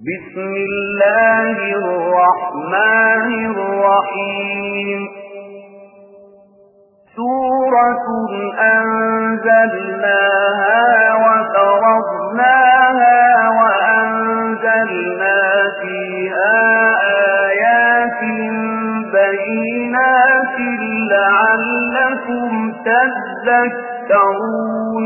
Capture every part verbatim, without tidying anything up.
بسم الله الرحمن الرحيم سورة أنزلناها وفرضناها وأنزلنا فيها آيات بينات لعلكم تذكرون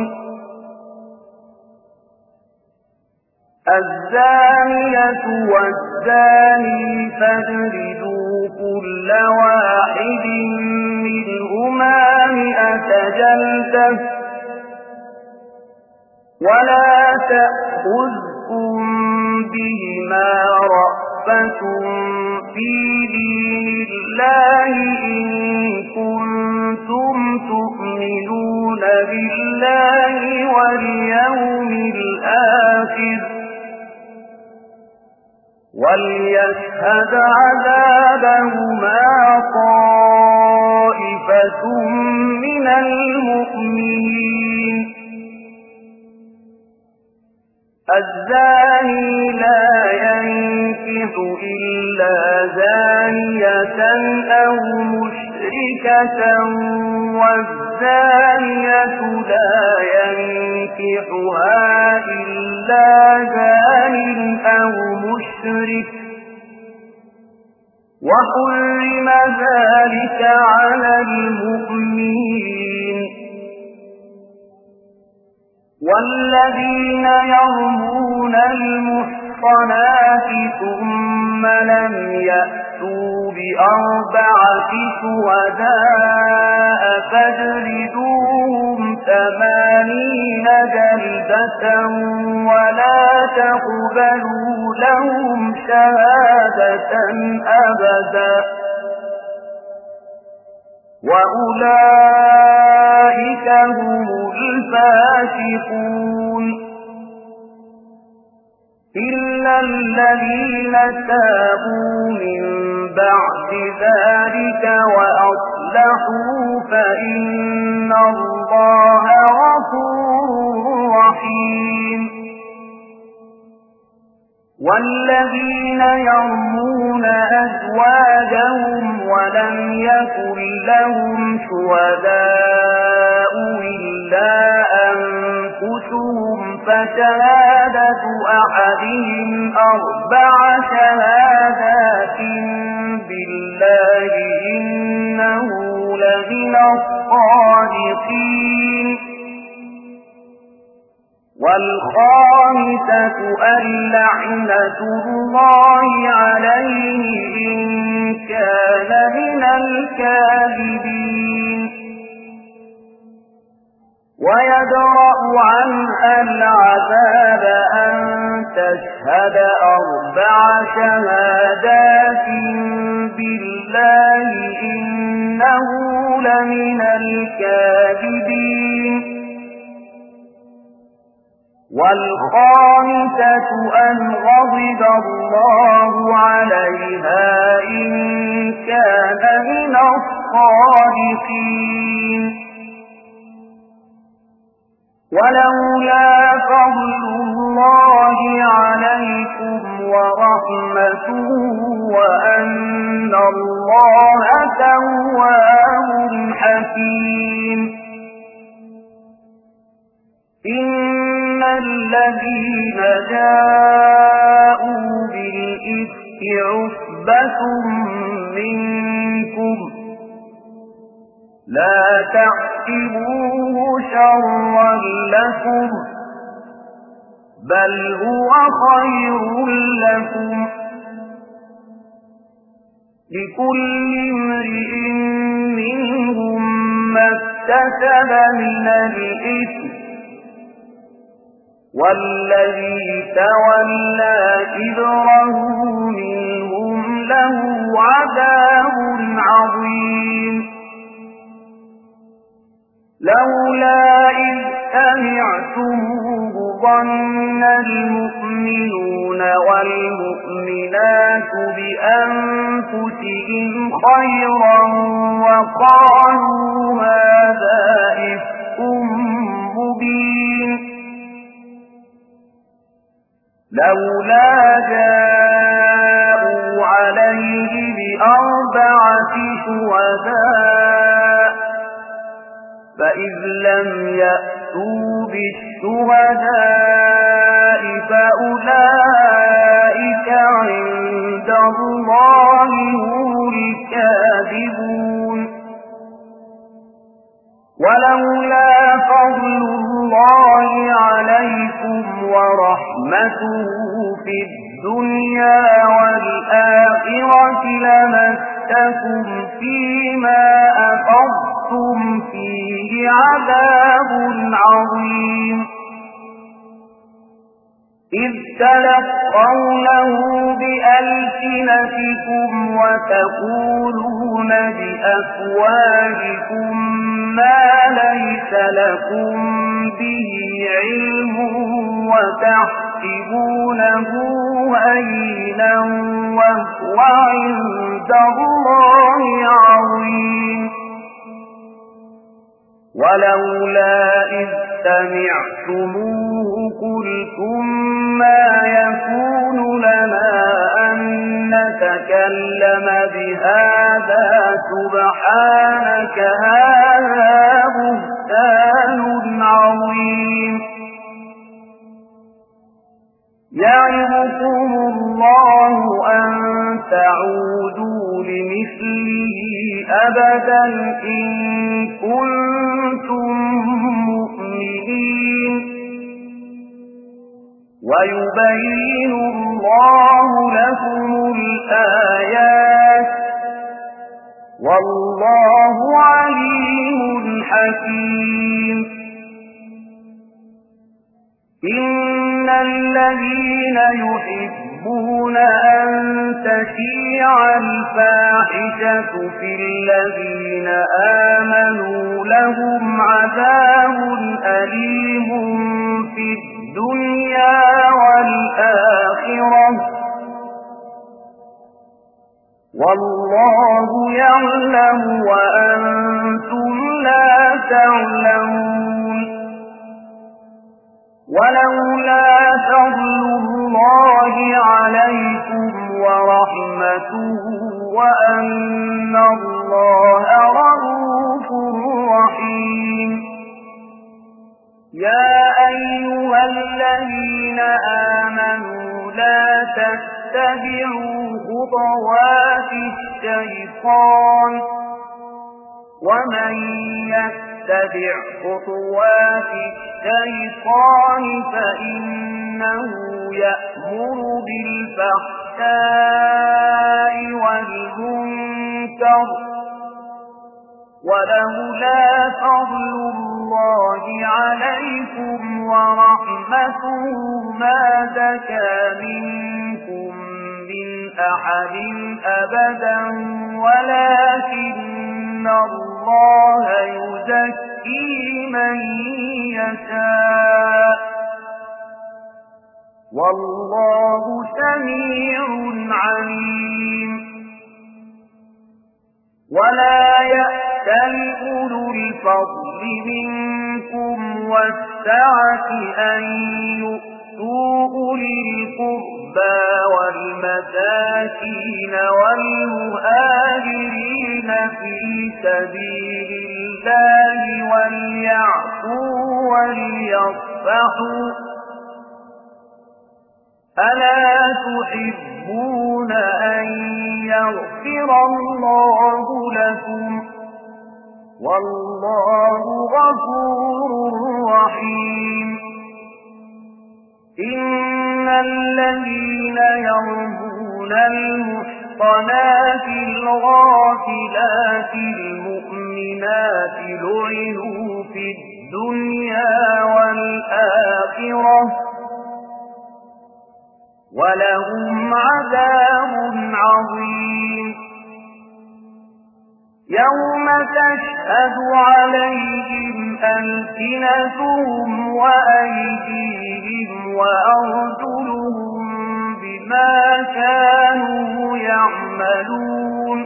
الزانية والزاني فاجلدوا كل واحد منهما مئة جلدة ولا تأخذكم بهما رأفة في دين الله إن كنتم تؤمنون بالله واليوم الآخر وليشهد عذابهما طائفة من المؤمنين الزاني لا ينكح إلا زانية أو مشركة والزانية لا ينكحها إلا زان أو مشرك وحرم ذلك على المؤمنين والذين يرمون المحصنات ثم لم يأتوا بأربعة شهداء فاجلدوهم ثمانين جلدة ولا تقبلوا لهم شهادة أبدا وأولئك هم الفاسقون إلا الذين تابوا من بعد ذلك وأصلحوا فإن الله غفور رحيم والذين يرمون أزواجهم ولم يكن لهم شهداء إلا أنفسهم فشهادة أحدهم أربع شهادات بالله إنه لمن الصادقين والخامسة اللعنة الله عليه إن كان من الكاذبين ويدرأ عنها العذاب أن تشهد أربع شهادات بالله إنه لمن الكاذبين والخامسة أن غضب الله عليها إن كان من الصادقين ولولا فضل الله عليكم ورحمته وأن الله تواب حكيم إن الذين جاءوا بالإفك عصبة منكم لا تحسبوه شرا لكم بل هو خير لكم لكل امرئ منهم ما اكتسب من الإثم والذي تولى كبره منهم له عذاب عظيم لولا إذ سمعتموه ظن المؤمنون والمؤمنات بأنفسهم خيرا وقالوا هذا إفك مبين لولا جاءوا عليه بأربعة شهداء فإذ لم يأتوا بالشهداء فأولئك عند الله هم الكاذبون ولولا فضل الله عليكم ورحمته في الدنيا والآخرة لمسكم فيما أفضتم فيه عذاب عظيم إذ تلقونه بألسنتكم وتقولون بأفواهكم ما ليس لكم به علم وتحسبونه هينا وهو عند الله عظيم ولولا إذ سمعتموه قلتم ما يكون لنا أن نتكلم بهذا سبحانك هذا بهتان عظيم يعظكم الله أن تعودوا لمثله أبدا إن كنتم مؤمنين ويبين الله لكم الآيات والله عليم حكيم إن الذين يحبون أن تشيع الفاحشة في الذين آمنوا لهم عذاب أليم في الدنيا والآخرة والله يعلم وأنتم لا تعلمون ولولا فضل الله عليكم ورحمته وأن الله رءوف رحيم يا أيها الذين آمنوا لا تتبعوا خطوات الشيطان ومن يتبع خطوات الشيطان فإنه يأمر بالفحشاء والمنكر ولولا فضل الله عليكم ورحمته ما زكى منكم من أحد أبدا ولكن الله يزكي من يشاء والله سميع عليم ولا يأتل أولو الفضل منكم والسعة أن يؤتوا أولي القربى والمساكين والمهاجرين في سبيل الله وليعفوا وليصفحوا ألا تحبون أن يغفر الله لكم والله غفور رحيم إن الذين يرمون المحصنات الغافلات المؤمنات لعنوا في الدنيا والآخرة ولهم عذاب عظيم يوم تشهد عليهم ألسنتهم وأيديهم وأرجلهم بما كانوا يعملون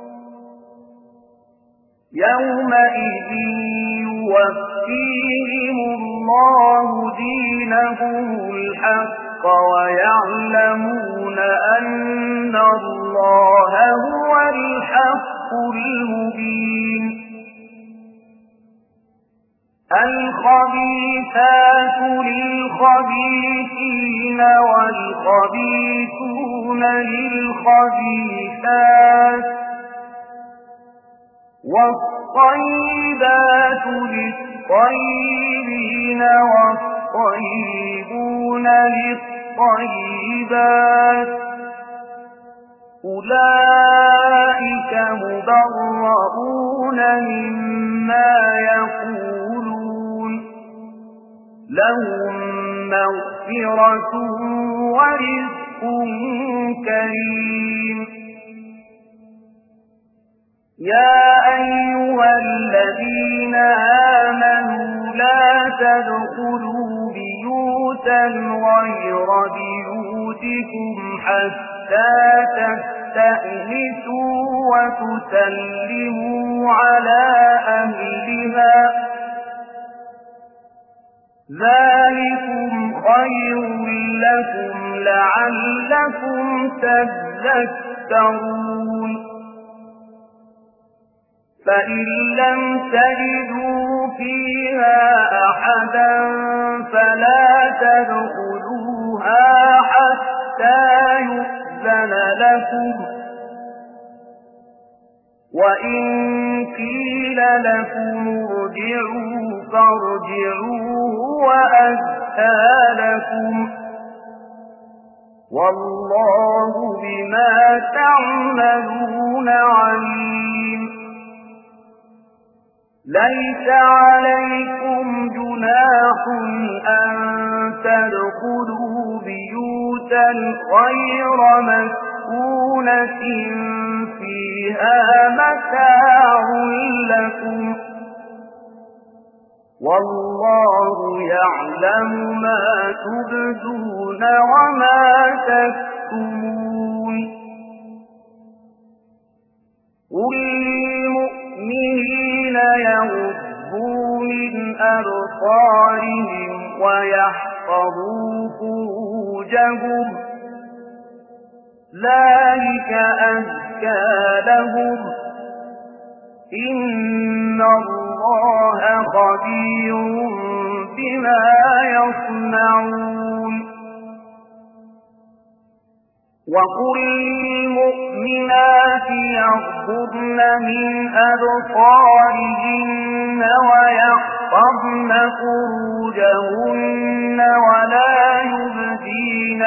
يومئذ يوفيهم الله دينهم الحق ويعلمون أن الله هو الحق المبين. الخبيثات للخبيثين والخبيثون للخبيثات والطيبات للطيبين والطيبون للطيبات أولئك مبرؤون مما يقولون لهم مغفرة ورزق كريم. يا أيها الذين آمنوا لا تدخلوا بيوتا غير بيوتكم حتى تستأنسوا وتسلموا على أهلها ذلكم خير لكم لعلكم تذكرون. فإن لم تجدوا فيها أحدا فلا تدخلوها حتى يؤذن لكم، وإن قيل لكم ارجعوا فارجعوا وأزكى لكم، والله بما تعملون عليم. ليس عليكم جناح أن تدخلوا بيوتا غير مسكونة فيها متاع لكم، والله يعلم ما تبدون وما تكتمون. قل للمؤمنين يغضوا من أبصارهم ويحفظوا فروجهم ذلك أزكى لهم، إن الله خبير بما يصنعون. وقل للمؤمنات يغضضن من أبصارهن ويحفظن فروجهن ولا يبدين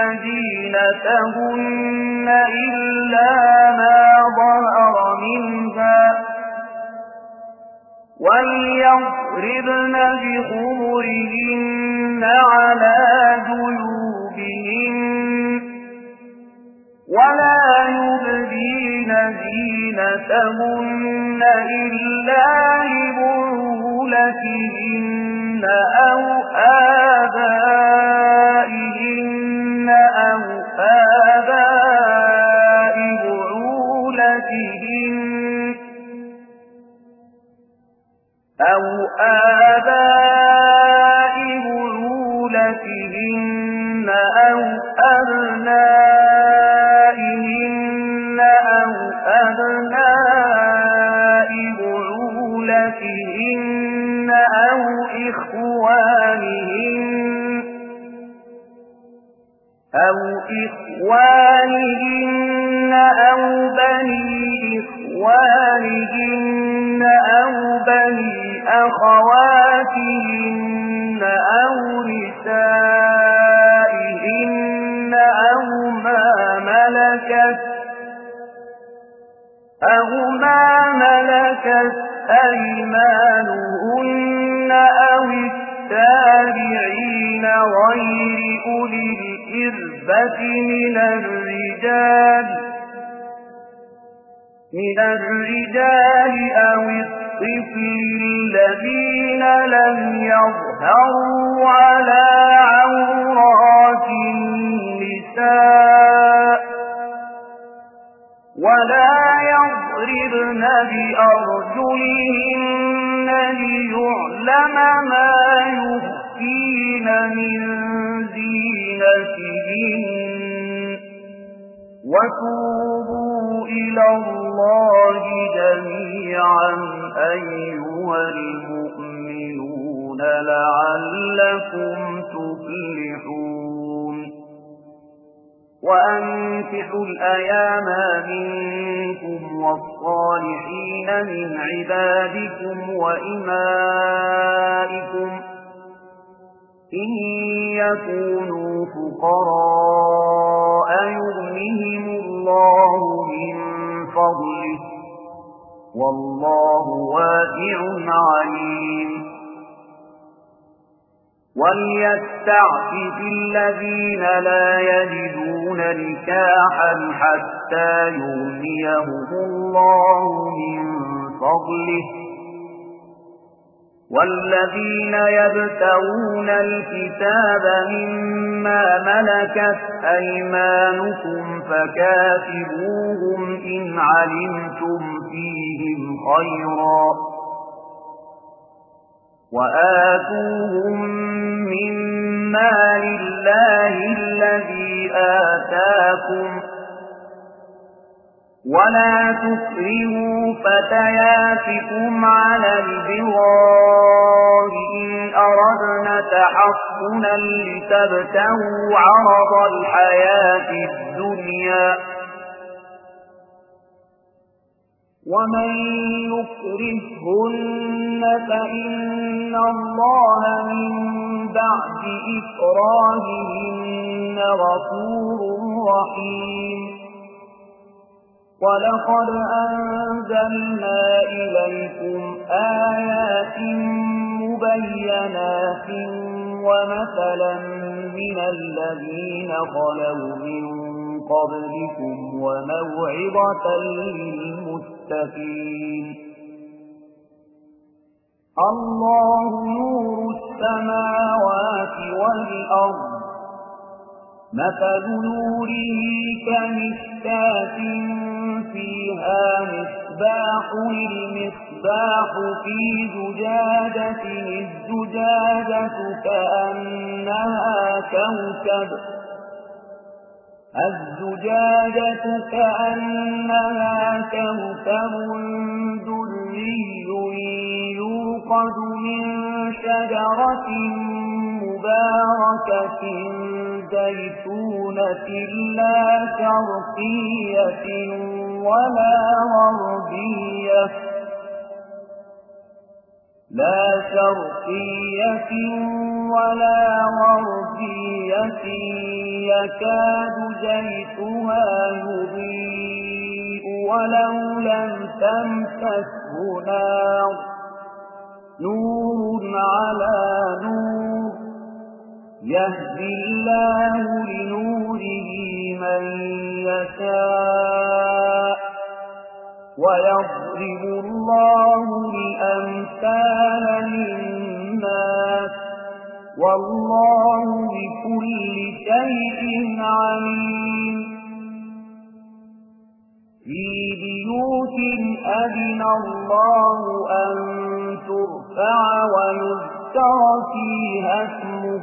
زينتهن إلا ما ظهر منها، وليضربن بخمرهن على جيوبهن ولا يبدين زينتهن إلا لبعولتهن أو آبائهن أو آباء بعولتهن أو آباء بعولتهن أو أبنائهن أو أبناء بعولتهن أو إخوانهن أو إخوانهن أو بني إخوانهن أو بني أخواتهن أو نسائهن أو ما ملكت أو ما ملكت أيمانهن أو التابعين غير أولي الإربة من الرجال من الرجال أو الطفل الذين لم يظهروا على عورات النساء، ولا يضربن بأرجلهن ليعلم ما يخفين يستخفين من زينتهن وتوبوا إلى الله جميعا أيها المؤمنون لعلكم تفلحون وأنكحوا الأيام منكم والصالحين من عبادكم وإمائكم إن يكونوا فقراء يغنهم الله من فضله والله واسع عليم وليستعفف الذين لا يجدون نكاحا حتى يغنيهم الله من فضله والذين يبتغون الكتاب مما ملكت أيمانكم فكاتبوهم إن علمتم فيهم خيرا وآتوهم مما لله الذي آتاكم ولا تكرهوا فتياتكم على البغاء إن أردنا تحصنا لتبتغوا عرض الحياة الدنيا ومن يكرهن فإن الله من بعد إكراههن غفور رحيم ولقد أنزلنا إليكم آيات مبينات ومثلا من الذين خلوا من قبلكم وموعظة للمتقين الله نور السماوات والأرض مثل نوره كمشكاة فيها مصباح المصباح في زجاجة الزجاجة كأنها كوكب الزجاجة كأنها كوكب دري يوقد من شجرة مباركة زيتونة لا شرقية ولا غربية لا شرقية ولا غربية يكاد زيتها يضيء ولو لم تمسسه نار نور على نور يهدي الله لنوره من يشاء ويضرب الله الأمثال للناس والله بكل شيء عليم في بيوت أذن الله أن ترفع ويذكر فيها اسمه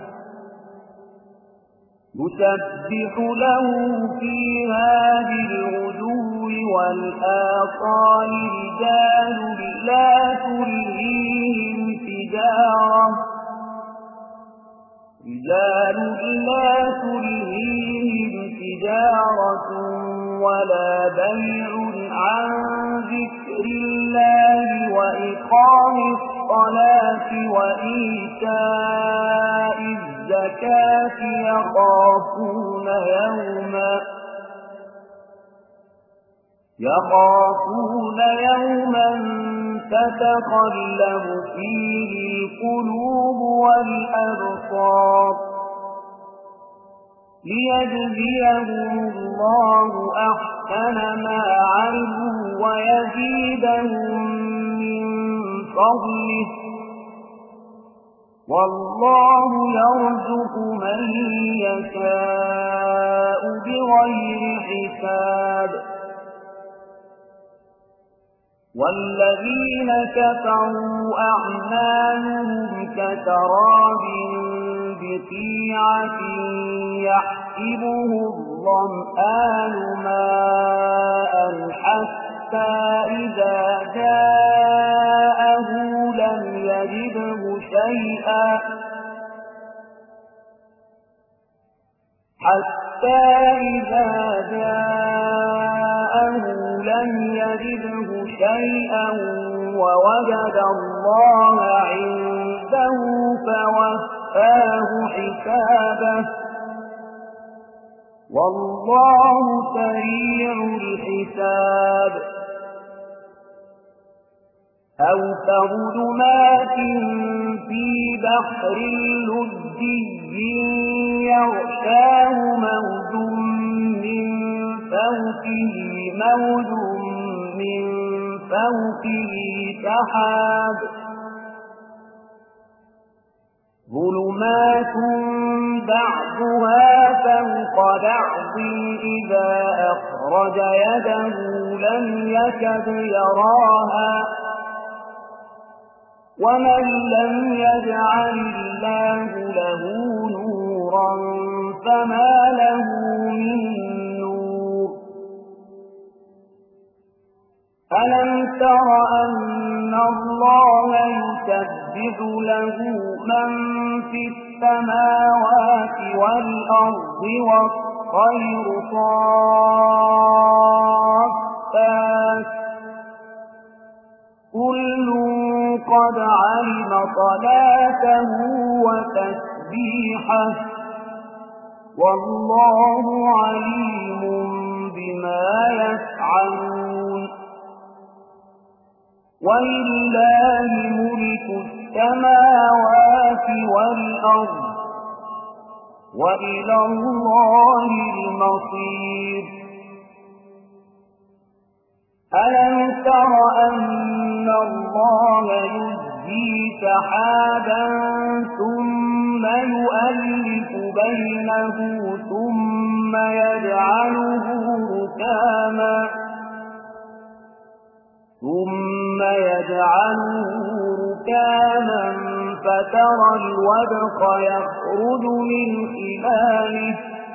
يسبح له فيها بالغدو والآصال رجال لا تلهيهم تجارة رجال لا تلهيهم تجارة ولا بيع عن ذكر الله وإقام الصلاة وإيتاء الزكاة يخافون يوما يخافون يوما تتقلب فيه القلوب والأبصار ليجزيهم الله أحسن ما عملوا ويزيدهم من فضله والله يرزق من يشاء بغير حساب والذين كفروا أعمالهم كسراب بقيعة يحسبه الظمآن ماء حتى إذا جاءه لم يجده شيئا حتى إذا جاءه لم يجده شيئا ووجد الله عنده فوفاه حسابه والله سريع الحساب أو كظلمات في بحر لجي يغشاه موج من فوقه موج من فوقه سحاب ظلمات بعضها فوق بعض إذا أخرج يده لم يكد يراها ومن لم يجعل الله له نورا فما له من نور ألم تر أن الله يسبح له من في السماوات والأرض والطير صافات كل قد علم صلاته وتسبيحه والله عليم بما يفعلون ولله ملك السماوات والأرض وإلى الله المصير ألم تر أن الله يزجي سحابا ثم يؤلف بينه ثم يجعله ركاما ثم يجعله ركاما فترى الودق يخرج من خلاله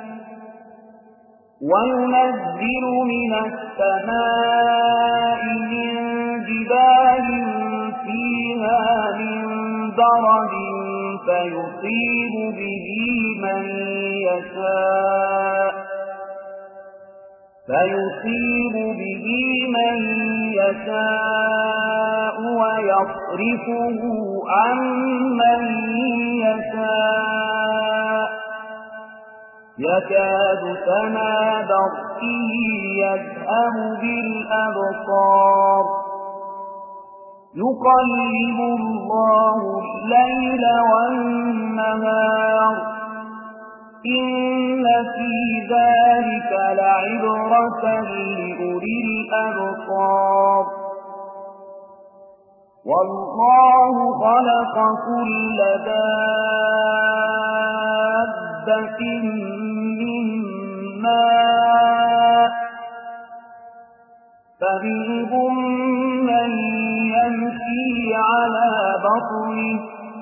وينزل من السماء من جبال فيها من برد فيصيب به من يشاء فيصيب به من يشاء ويصرفه عن من يشاء يكاد سنا برقه يذهب بالأبصار يقلب الله الليل والنهار إن في ذلك لعبرة لأولي الأبصار والله خلق كل دابة من ماء فمنهم من يمشي على بطنه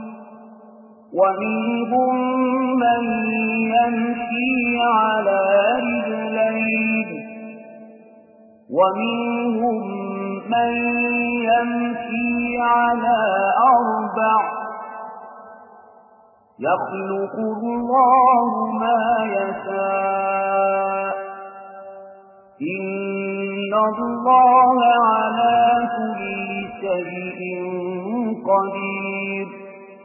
ومنهم من يمشي على رجلين ومنهم من يمشي على أربع يخلق الله ما يشاء إن الله على كل شيء قدير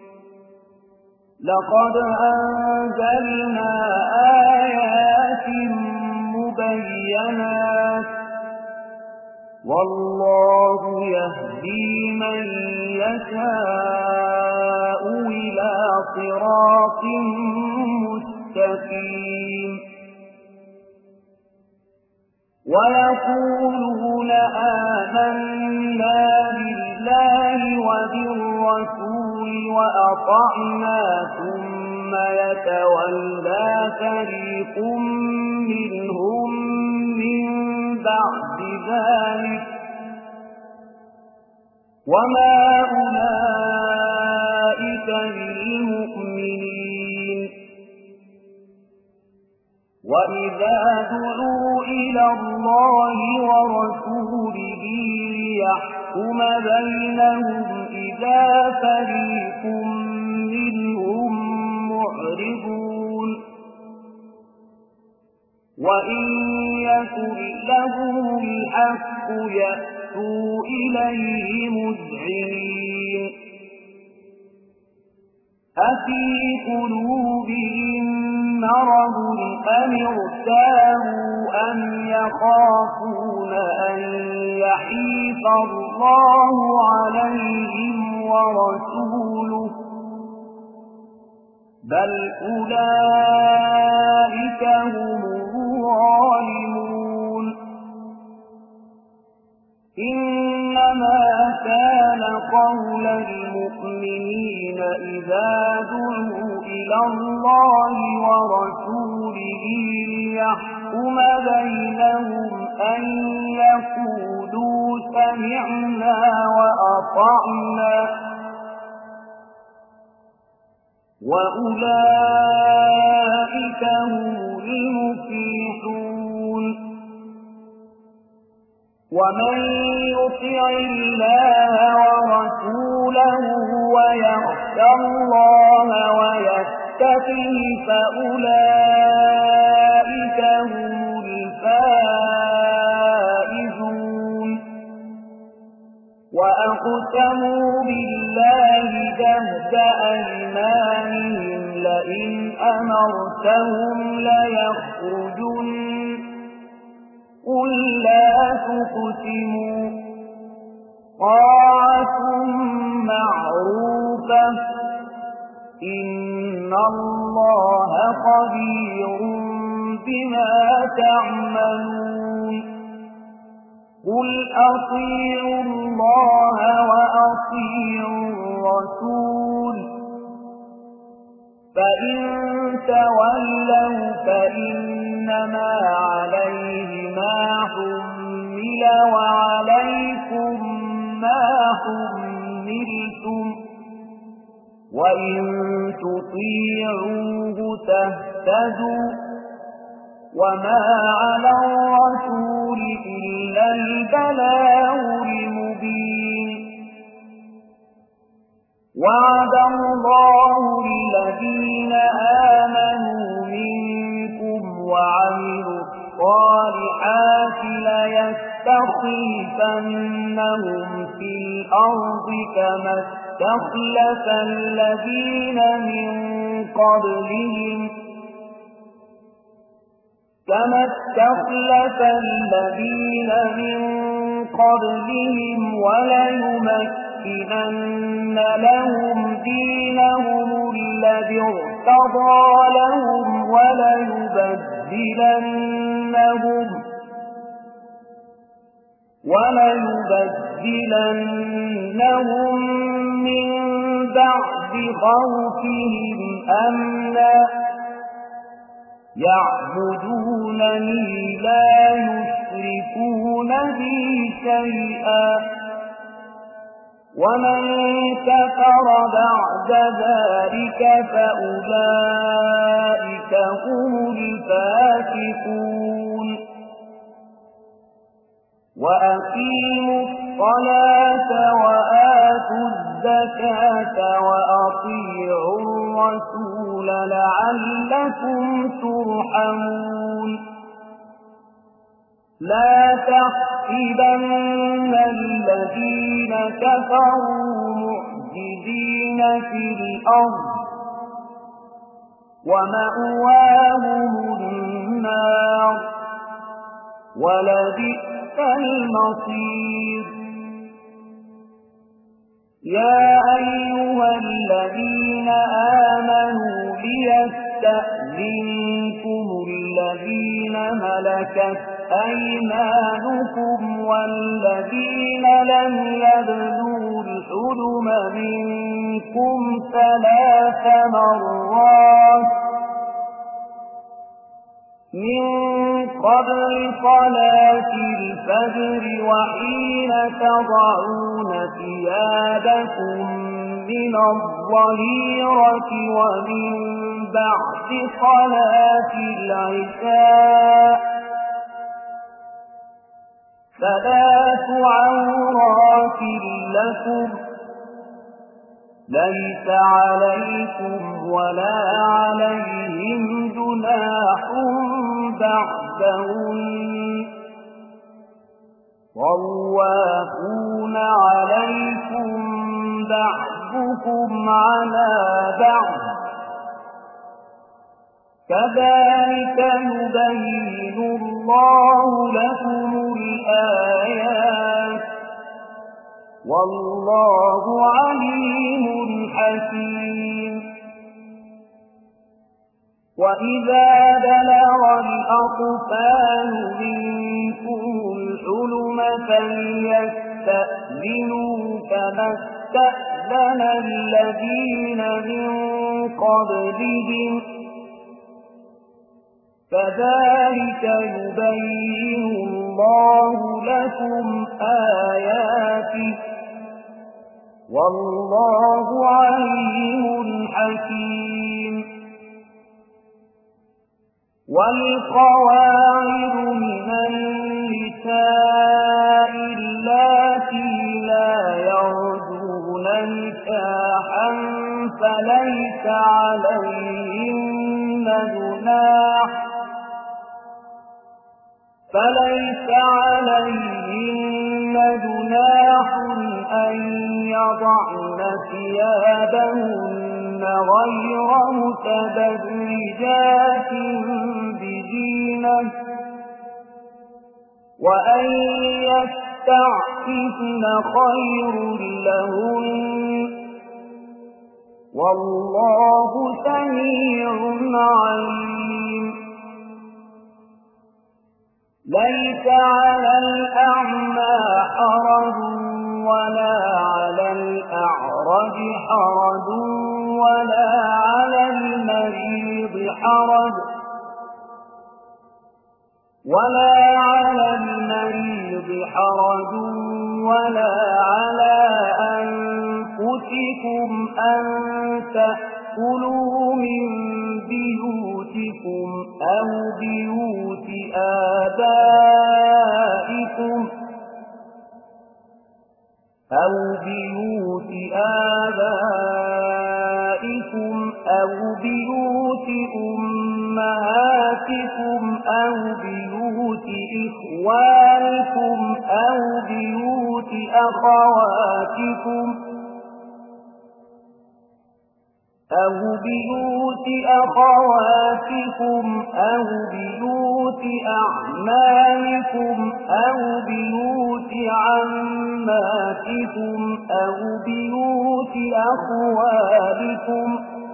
لقد أنزلنا آيات مبينات والله يهدي من يشاء إلى صراط مستقيم ويقولون آمنا بالله وبالرسول وأطعنا ثم يتولى فريق منهم من بعد ذلك وما أولئك بالمؤمنين وإذا دعوا إلى الله ورسوله ليحكم بينهم إذا فريق منهم معرضون وإن يكن لهم الحق يأتوا إليه مذعنين أفي قلوبهم مرض أم ارتابوا أم يخافون أن يحيف الله عليهم ورسوله بل أولئك هم الظالمون إنما كان قول المؤمنين إذا دعوا إلى الله ورسوله ليحكم بينهم أن يقولوا سمعنا وأطعنا وأولئك هم المفلحون ومن يطع الله ورسوله ويخشى الله ويتقه فأولئك هم الفائزون وأقسموا بالله جهد أيمانهم لئن أمرتهم ليخرجن قل لا تقسموا طاعة معروفة إن الله خبير بما تعملون قل أطيعوا الله وأطيعوا الرسول فإن تولوا فإنما عليه ما حمل وعليكم ما حملتم وإن تطيعوه تهتدوا وما على الرسول إلا البلاغ المبين وعد الله الذين آمنوا منكم وعملوا الصالحات ليستخلفنهم في الأرض كما استخلف الذين من قبلهم كما استخلف الذين من قبلهم وليمكنن لهم دينهم الذي ارتضى لهم وليبدلنهم وليبدلنهم من بعد خوفهم أمنا يعبدونني لا يشركون بي شيئا ومن كفر بعد ذلك فأولئك هم الفاسقون وأقيموا الصلاة وآتوا الزكاة وأطيعوا الرسول لعلكم ترحمون لا تحسبن الذين كفروا معجزين في الأرض ومأواهم النار ولبئس المصير يا أيها الذين آمنوا ليستأذنكم الذين ملكت أيمانكم والذين لم يبلغوا الحلم منكم ثلاث مرات من قبل صلاة الفجر وحين تضعون ثيابكم من الظهيرة ومن بعد صلاة العشاء ثلاث عورات لكم ليس عليكم ولا عليهم جناح بعدهم طوافون عليكم بعضكم على بعض كذلك يبين الله لكم الآيات والله عليم حكيم وإذا بلغ الأطفال منكم الحلم فليستأذنوا كما استأذن الذين من قبلهم كذلك يبين الله لكم آياته والله عليم حكيم والقواعد من النساء اللاتي لا يرجون نكاحا فليس عليهن جناح فليس عليهن جناح أن يضعن ثيابهن غير متبرجات بزينة وأن يستعففن خير لهن والله سميع عليم ليس على الأعمى حرج ولا على الأعرج حرج ولا على المريض حرج ولا على المريض حرج ولا على أنفسكم أن تأكلوا من بيوتكم أو بيوت آبائكم أو بيوت آبائكم أو بيوت أمهاتكم أو بيوت إخوانكم أو بيوت أخواتكم أو بيوت أخواتكم أو بيوت أعمامكم أو بيوت عماتكم أو بيوت أخوالكم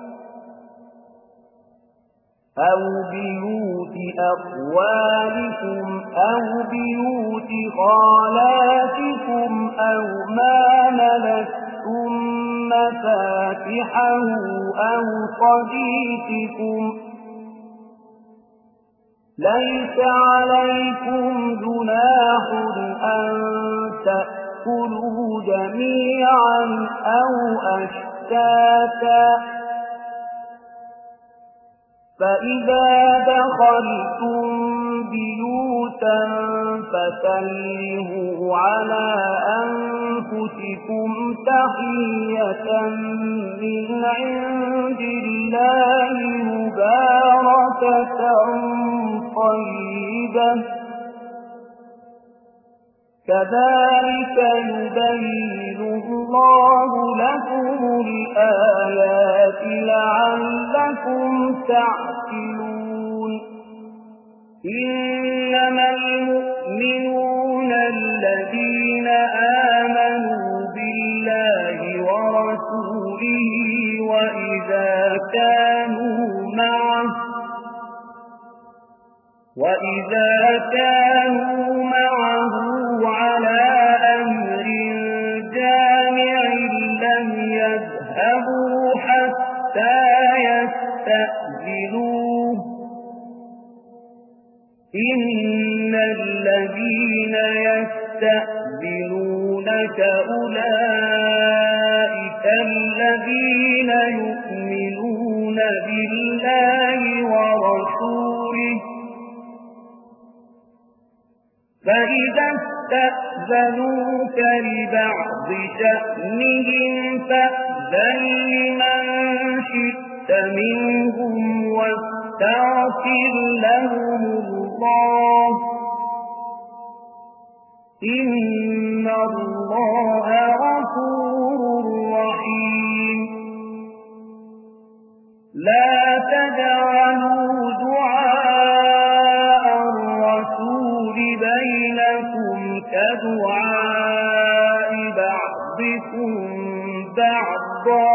أو بيوت أخوالكم أو بيوت خالاتكم أو ما ملكتم مفاتحه أو صديقكم ليس عليكم جناح أن تأكلوا جميعا أو أشتاتا فإذا دخلتم بيوتا فسلموا على أنفسكم تحية من عند الله مباركة طيبة كذلك يبين الله لكم الآيات لعلكم تعقلون إنما المؤمنون الذين آمنوا بالله ورسوله وإذا كانوا معه وإذا كانوا معه على أمر جامع لم يذهبوا حتى يستأذنوه الذين يستأذنونك أولئك الذين يؤمنون بالله ورسوله فإذا استأذنوك لبعض شأنهم فأذن لمن شئت منهم واستغفر لهم الله إن الله غفور رحيم لا تجعلوا دعاء الرسول بينكم كدعاء بعضكم بعضا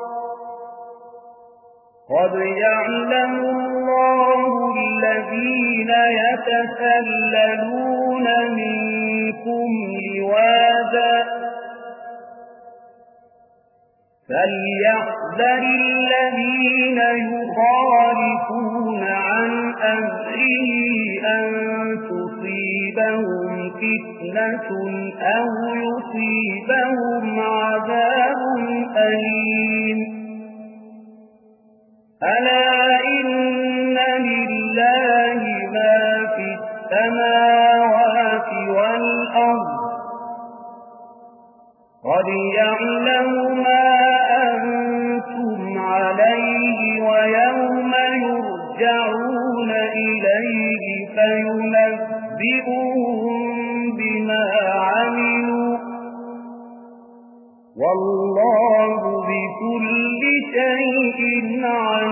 قد يعلم الله الذين يتسللون منكم لواذا فليحذر الذين يخالفون عن أمره أن تصيبهم فتنة أو يصيبهم عذاب أليم ألا إن لله ما في السماوات والأرض قد يعلم ما أنتم عليه ويوم يرجعون إليه فينبئهم بما عملوا والله بكل شيء عليم